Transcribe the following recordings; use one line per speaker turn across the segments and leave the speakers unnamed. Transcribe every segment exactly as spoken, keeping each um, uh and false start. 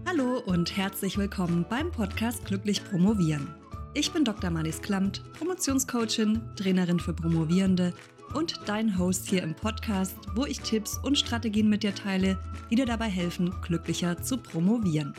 Hallo und herzlich willkommen beim Podcast Glücklich Promovieren. Ich bin Doktor Marlies Klamt, Promotionscoachin, Trainerin für Promovierende und dein Host hier im Podcast, wo ich Tipps und Strategien mit dir teile, die dir dabei helfen, glücklicher zu promovieren.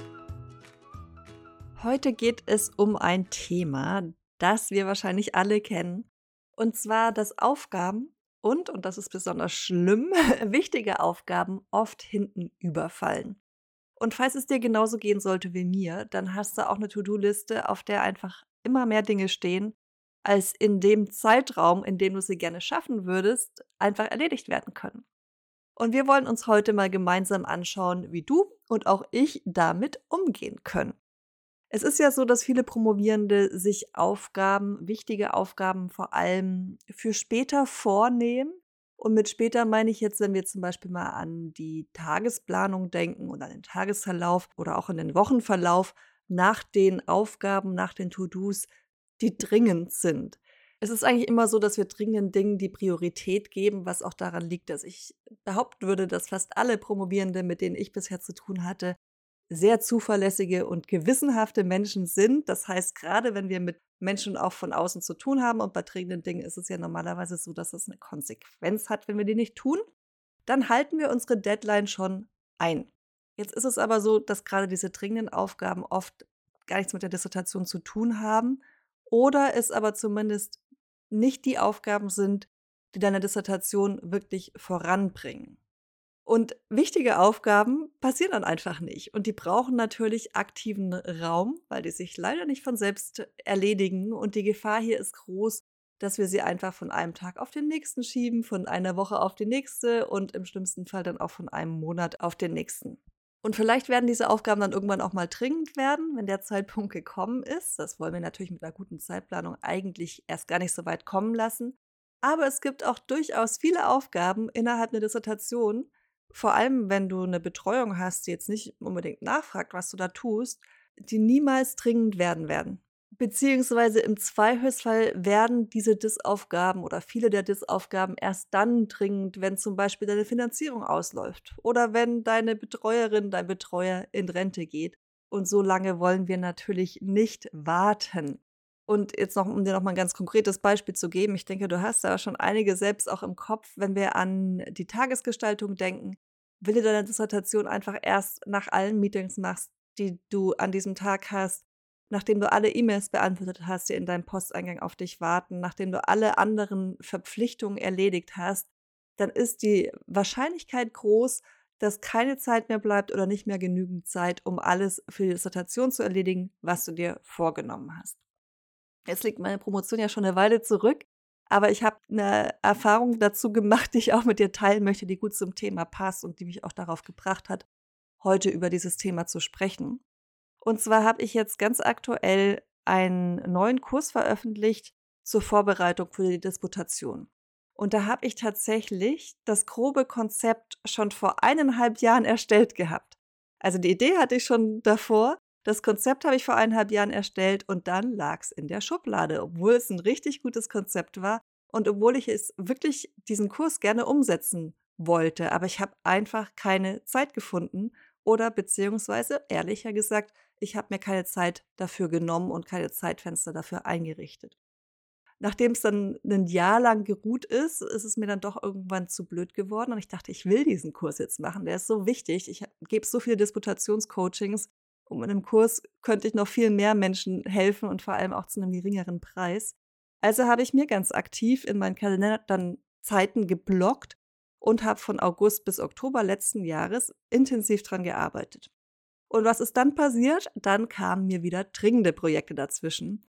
Heute geht es um ein Thema, das wir wahrscheinlich alle kennen, und zwar, dass Aufgaben und, und das ist besonders schlimm, wichtige Aufgaben oft hinten überfallen. Und falls es dir genauso gehen sollte wie mir, dann hast du auch eine To-Do-Liste, auf der einfach immer mehr Dinge stehen, als in dem Zeitraum, in dem du sie gerne schaffen würdest, einfach erledigt werden können. Und wir wollen uns heute mal gemeinsam anschauen, wie du und auch ich damit umgehen können. Es ist ja so, dass viele Promovierende sich Aufgaben, wichtige Aufgaben vor allem für später vornehmen. Und mit später meine ich jetzt, wenn wir zum Beispiel mal an die Tagesplanung denken oder an den Tagesverlauf oder auch an den Wochenverlauf nach den Aufgaben, nach den To-Dos, die dringend sind. Es ist eigentlich immer so, dass wir dringenden Dingen die Priorität geben, was auch daran liegt, dass ich behaupten würde, dass fast alle Promovierende, mit denen ich bisher zu tun hatte, sehr zuverlässige und gewissenhafte Menschen sind. Das heißt, gerade wenn wir mit Menschen auch von außen zu tun haben und bei dringenden Dingen ist es ja normalerweise so, dass es eine Konsequenz hat, wenn wir die nicht tun, dann halten wir unsere Deadline schon ein. Jetzt ist es aber so, dass gerade diese dringenden Aufgaben oft gar nichts mit der Dissertation zu tun haben oder es aber zumindest nicht die Aufgaben sind, die deine Dissertation wirklich voranbringen. Und wichtige Aufgaben passieren dann einfach nicht. Und die brauchen natürlich aktiven Raum, weil die sich leider nicht von selbst erledigen. Und die Gefahr hier ist groß, dass wir sie einfach von einem Tag auf den nächsten schieben, von einer Woche auf die nächste und im schlimmsten Fall dann auch von einem Monat auf den nächsten. Und vielleicht werden diese Aufgaben dann irgendwann auch mal dringend werden, wenn der Zeitpunkt gekommen ist. Das wollen wir natürlich mit einer guten Zeitplanung eigentlich erst gar nicht so weit kommen lassen. Aber es gibt auch durchaus viele Aufgaben innerhalb einer Dissertation, vor allem, wenn du eine Betreuung hast, die jetzt nicht unbedingt nachfragt, was du da tust, die niemals dringend werden werden. Beziehungsweise im Zweifelsfall werden diese Dis-Aufgaben oder viele der Dis-Aufgaben erst dann dringend, wenn zum Beispiel deine Finanzierung ausläuft oder wenn deine Betreuerin, dein Betreuer in Rente geht. Und so lange wollen wir natürlich nicht warten. Und jetzt noch, um dir noch mal ein ganz konkretes Beispiel zu geben, ich denke, du hast da schon einige selbst auch im Kopf, wenn wir an die Tagesgestaltung denken, wenn du deine Dissertation einfach erst nach allen Meetings machst, die du an diesem Tag hast, nachdem du alle E-Mails beantwortet hast, die in deinem Posteingang auf dich warten, nachdem du alle anderen Verpflichtungen erledigt hast, dann ist die Wahrscheinlichkeit groß, dass keine Zeit mehr bleibt oder nicht mehr genügend Zeit, um alles für die Dissertation zu erledigen, was du dir vorgenommen hast. Jetzt liegt meine Promotion ja schon eine Weile zurück, aber ich habe eine Erfahrung dazu gemacht, die ich auch mit dir teilen möchte, die gut zum Thema passt und die mich auch darauf gebracht hat, heute über dieses Thema zu sprechen. Und zwar habe ich jetzt ganz aktuell einen neuen Kurs veröffentlicht zur Vorbereitung für die Disputation. Und da habe ich tatsächlich das grobe Konzept schon vor eineinhalb Jahren erstellt gehabt. Also die Idee hatte ich schon davor. Das Konzept habe ich vor eineinhalb Jahren erstellt und dann lag es in der Schublade, obwohl es ein richtig gutes Konzept war und obwohl ich es wirklich diesen Kurs gerne umsetzen wollte. Aber ich habe einfach keine Zeit gefunden oder beziehungsweise, ehrlicher gesagt, ich habe mir keine Zeit dafür genommen und keine Zeitfenster dafür eingerichtet. Nachdem es dann ein Jahr lang geruht ist, ist es mir dann doch irgendwann zu blöd geworden und ich dachte, ich will diesen Kurs jetzt machen, der ist so wichtig. Ich gebe so viele Disputationscoachings. Und mit einem Kurs könnte ich noch viel mehr Menschen helfen und vor allem auch zu einem geringeren Preis. Also habe ich mir ganz aktiv in meinen Kalender dann Zeiten geblockt und habe von August bis Oktober letzten Jahres intensiv dran gearbeitet. Und was ist dann passiert? Dann kamen mir wieder dringende Projekte dazwischen.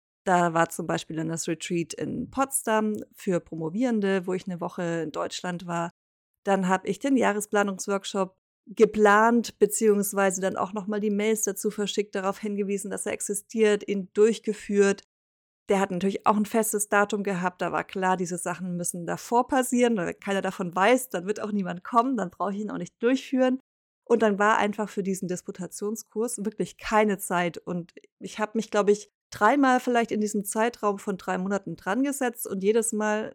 Da war zum Beispiel dann das Retreat in Potsdam für Promovierende, wo ich eine Woche in Deutschland war. Dann habe ich den Jahresplanungsworkshop geplant, beziehungsweise dann auch nochmal die Mails dazu verschickt, darauf hingewiesen, dass er existiert, ihn durchgeführt. Der hat natürlich auch ein festes Datum gehabt, da war klar, diese Sachen müssen davor passieren, wenn keiner davon weiß, dann wird auch niemand kommen, dann brauche ich ihn auch nicht durchführen. Und dann war einfach für diesen Disputationskurs wirklich keine Zeit und ich habe mich, glaube ich, dreimal vielleicht in diesem Zeitraum von drei Monaten dran gesetzt und jedes Mal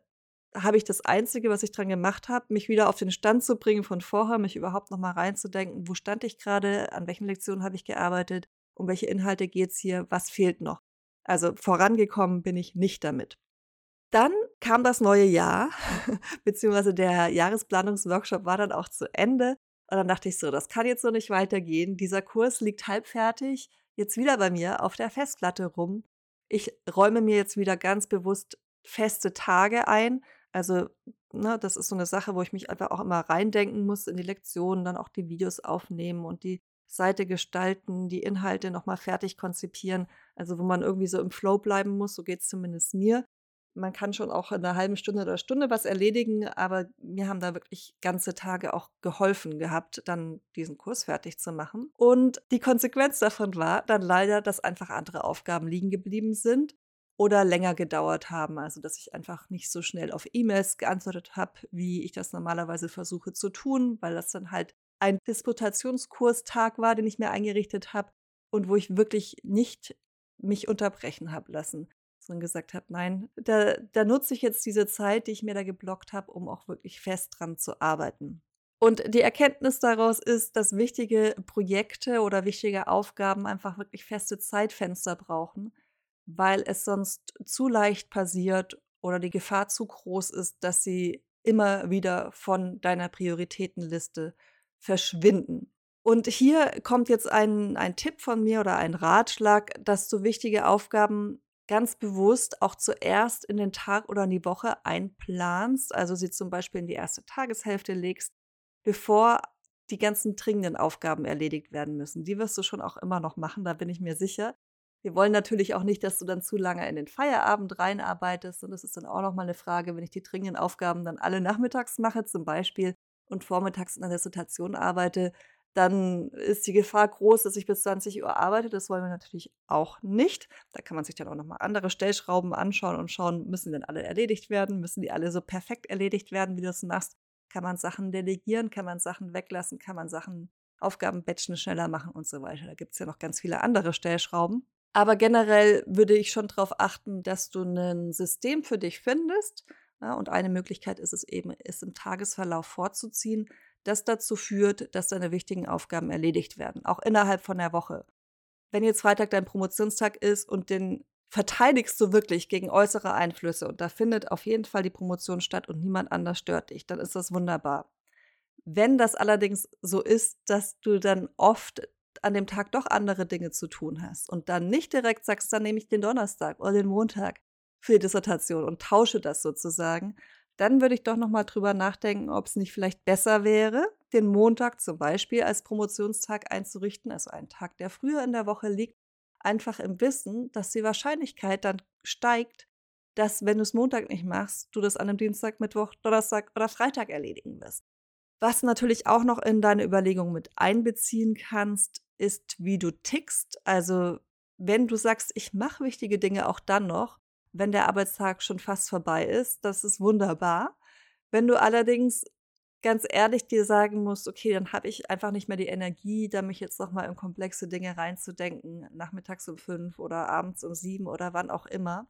habe ich das Einzige, was ich dran gemacht habe, mich wieder auf den Stand zu bringen von vorher, mich überhaupt noch mal reinzudenken, wo stand ich gerade, an welchen Lektionen habe ich gearbeitet, um welche Inhalte geht's hier, was fehlt noch. Also vorangekommen bin ich nicht damit. Dann kam das neue Jahr, beziehungsweise der Jahresplanungsworkshop war dann auch zu Ende. Und dann dachte ich so, das kann jetzt so nicht weitergehen. Dieser Kurs liegt halbfertig, jetzt wieder bei mir auf der Festplatte rum. Ich räume mir jetzt wieder ganz bewusst feste Tage ein. Also, ne, das ist so eine Sache, wo ich mich einfach auch immer reindenken muss in die Lektionen, dann auch die Videos aufnehmen und die Seite gestalten, die Inhalte nochmal fertig konzipieren. Also, wo man irgendwie so im Flow bleiben muss, so geht's zumindest mir. Man kann schon auch in 'ner halben Stunde oder Stunde was erledigen, aber mir haben da wirklich ganze Tage auch geholfen gehabt, dann diesen Kurs fertig zu machen. Und die Konsequenz davon war dann leider, dass einfach andere Aufgaben liegen geblieben sind oder länger gedauert haben. Also, dass ich einfach nicht so schnell auf E-Mails geantwortet habe, wie ich das normalerweise versuche zu tun, weil das dann halt ein Disputationskurstag war, den ich mir eingerichtet habe und wo ich wirklich nicht mich unterbrechen habe lassen, sondern gesagt habe: „Nein, da da nutze ich jetzt diese Zeit, die ich mir da geblockt habe, um auch wirklich fest dran zu arbeiten.“ Und die Erkenntnis daraus ist, dass wichtige Projekte oder wichtige Aufgaben einfach wirklich feste Zeitfenster brauchen, weil es sonst zu leicht passiert oder die Gefahr zu groß ist, dass sie immer wieder von deiner Prioritätenliste verschwinden. Und hier kommt jetzt ein ein Tipp von mir oder ein Ratschlag, dass du wichtige Aufgaben ganz bewusst auch zuerst in den Tag oder in die Woche einplanst, also sie zum Beispiel in die erste Tageshälfte legst, bevor die ganzen dringenden Aufgaben erledigt werden müssen. Die wirst du schon auch immer noch machen, da bin ich mir sicher. Wir wollen natürlich auch nicht, dass du dann zu lange in den Feierabend reinarbeitest, und das ist dann auch noch mal 'ne Frage, wenn ich die dringenden Aufgaben dann alle nachmittags mache zum Beispiel und vormittags in der Dissertation arbeite, dann ist die Gefahr groß, dass ich bis zwanzig Uhr arbeite. Das wollen wir natürlich auch nicht. Da kann man sich dann auch noch mal andere Stellschrauben anschauen und schauen, müssen denn alle erledigt werden? Müssen die alle so perfekt erledigt werden, wie du es machst? Kann man Sachen delegieren? Kann man Sachen weglassen? Kann man Sachen Aufgaben batchen, schneller machen und so weiter? Da gibt's ja noch ganz viele andere Stellschrauben. Aber generell würde ich schon darauf achten, dass du ein System für dich findest, ja, und eine Möglichkeit ist es eben, es im Tagesverlauf vorzuziehen, das dazu führt, dass deine wichtigen Aufgaben erledigt werden, auch innerhalb von der Woche. Wenn jetzt Freitag dein Promotionstag ist und den verteidigst du wirklich gegen äußere Einflüsse und da findet auf jeden Fall die Promotion statt und niemand anders stört dich, dann ist das wunderbar. Wenn das allerdings so ist, dass du dann oft an dem Tag doch andere Dinge zu tun hast und dann nicht direkt sagst: „Dann nehme ich den Donnerstag oder den Montag für die Dissertation und tausche das sozusagen“, dann würde ich doch noch mal drüber nachdenken, ob es nicht vielleicht besser wäre, den Montag zum Beispiel als Promotionstag einzurichten, also einen Tag, der früher in der Woche liegt, einfach im Wissen, dass die Wahrscheinlichkeit dann steigt, dass, wenn du es Montag nicht machst, du das an 'nem Dienstag, Mittwoch, Donnerstag oder Freitag erledigen wirst. Was natürlich auch noch in deine Überlegung mit einbeziehen kannst, ist, wie du tickst. Also, wenn du sagst: „Ich mache wichtige Dinge auch dann noch, wenn der Arbeitstag schon fast vorbei ist“, das ist wunderbar. Wenn du allerdings ganz ehrlich dir sagen musst: „Okay, dann habe ich einfach nicht mehr die Energie, da mich jetzt noch mal in komplexe Dinge reinzudenken, nachmittags um fünf oder abends um sieben oder wann auch immer“,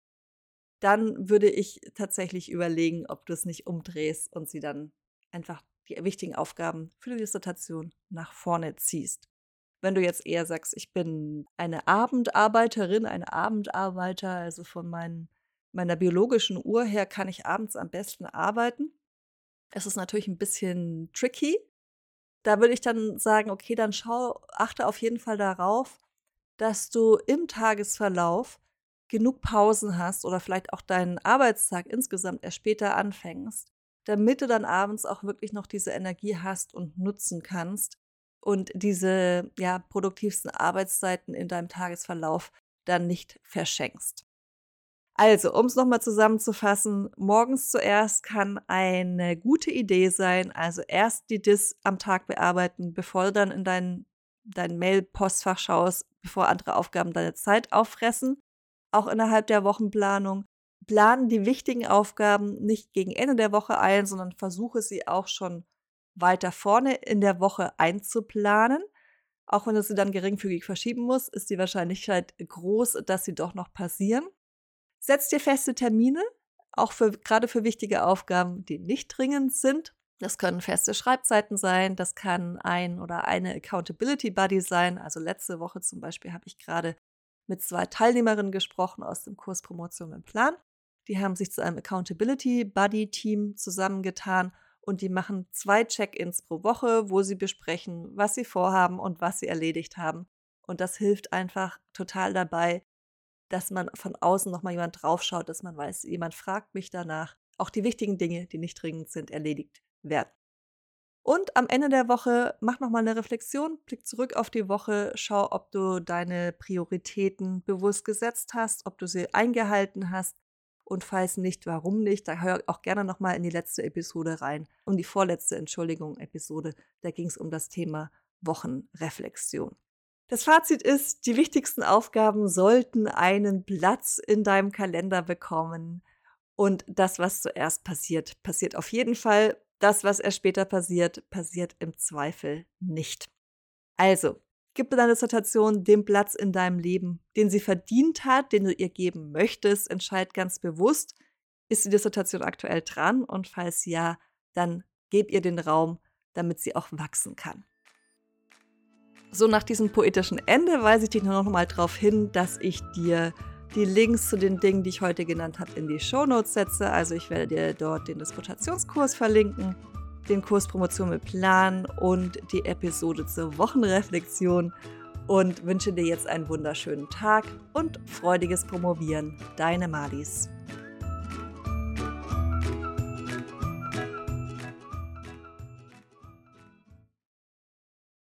dann würde ich tatsächlich überlegen, ob du es nicht umdrehst und sie dann einfach die wichtigen Aufgaben für die Dissertation nach vorne ziehst. Wenn du jetzt eher sagst: „Ich bin eine Abendarbeiterin, ein Abendarbeiter, also von meinen meiner biologischen Uhr her kann ich abends am besten arbeiten.“ Es ist natürlich ein bisschen tricky. Da würde ich dann sagen: „Okay, dann schau achte auf jeden Fall darauf, dass du im Tagesverlauf genug Pausen hast oder vielleicht auch deinen Arbeitstag insgesamt erst später anfängst, damit du dann abends auch wirklich noch diese Energie hast und nutzen kannst und diese, ja, produktivsten Arbeitszeiten in deinem Tagesverlauf dann nicht verschenkst.“ Also, um es noch mal zusammenzufassen, morgens zuerst kann eine gute Idee sein. Also, erst die Dis am Tag bearbeiten, bevor du dann in dein dein Mail-Postfach schaust, bevor andere Aufgaben deine Zeit auffressen, auch innerhalb der Wochenplanung. Plan die wichtigen Aufgaben nicht gegen Ende der Woche ein, sondern versuche sie auch schon weiter vorne in der Woche einzuplanen. Auch wenn du sie dann geringfügig verschieben musst, ist die Wahrscheinlichkeit groß, dass sie doch noch passieren. Setz dir feste Termine, auch für, gerade für wichtige Aufgaben, die nicht dringend sind. Das können feste Schreibzeiten sein, das kann ein oder eine Accountability Buddy sein. Also letzte Woche zum Beispiel habe ich gerade mit zwei Teilnehmerinnen gesprochen aus dem Kurs Promotion mit Plan. Die haben sich zu einem Accountability Buddy Team zusammengetan und die machen zwei Check-ins pro Woche, wo sie besprechen, was sie vorhaben und was sie erledigt haben. Und das hilft einfach total dabei, dass man von außen nochmal jemand draufschaut, dass man weiß, jemand fragt mich danach. Auch die wichtigen Dinge, die nicht dringend sind, erledigt werden. Und am Ende der Woche mach nochmal eine Reflexion, blick zurück auf die Woche, schau, ob du deine Prioritäten bewusst gesetzt hast, ob du sie eingehalten hast und falls nicht, warum nicht, da hör auch gerne nochmal in die letzte Episode rein, um die vorletzte, Entschuldigung, Episode, da ging es um das Thema Wochenreflexion. Das Fazit ist, die wichtigsten Aufgaben sollten einen Platz in deinem Kalender bekommen und das, was zuerst passiert, passiert auf jeden Fall. Das, was erst später passiert, passiert im Zweifel nicht. Also, gib deiner Dissertation den Platz in deinem Leben, den sie verdient hat, den du ihr geben möchtest. Entscheid ganz bewusst, ist die Dissertation aktuell dran? Und falls ja, dann gib ihr den Raum, damit sie auch wachsen kann. So, nach diesem poetischen Ende weise ich dich nur noch mal darauf hin, dass ich dir die Links zu den Dingen, die ich heute genannt habe, in die Shownotes setze. Also ich werde dir dort den Disputationskurs verlinken, den Kurs Promotion mit Plan und die Episode zur Wochenreflexion und wünsche dir jetzt einen wunderschönen Tag und freudiges Promovieren. Deine Marlies.